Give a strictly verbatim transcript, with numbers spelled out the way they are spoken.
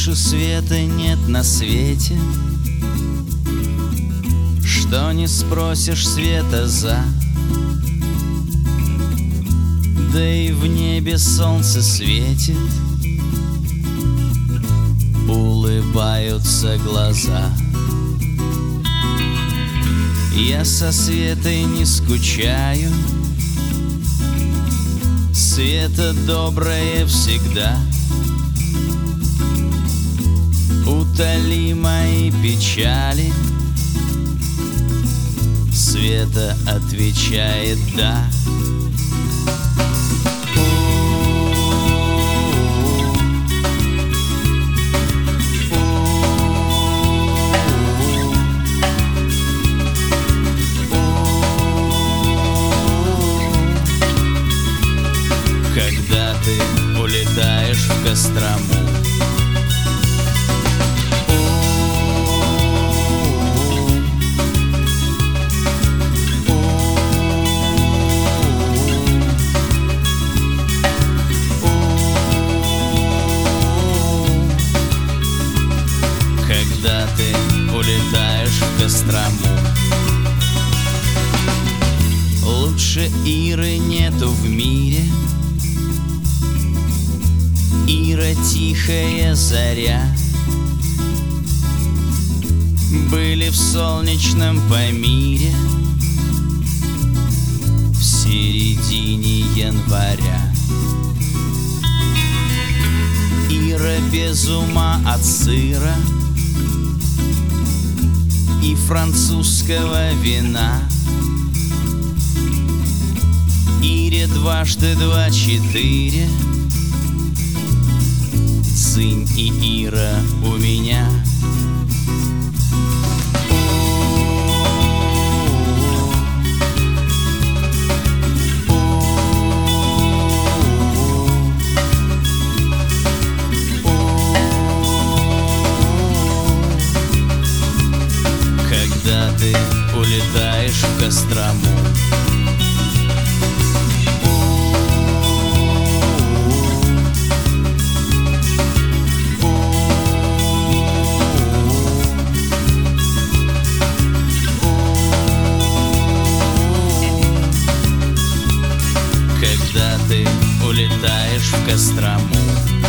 Лучше света нет на свете, что не спросишь света за. Да и в небе солнце светит, улыбаются глаза. Я со Светой не скучаю, Света добрая всегда. Утоли мои печали, Света отвечает «да». Когда ты улетаешь в Кострому, когда ты улетаешь в Кострому. Лучше Иры нету в мире, Ира тихая заря. Были в солнечном Памире в середине января. Ира без ума от сыра и французского вина. Ире дважды два четыре, Цинь и Ира у меня. Когда ты улетаешь в Кострому, когда ты улетаешь в Кострому.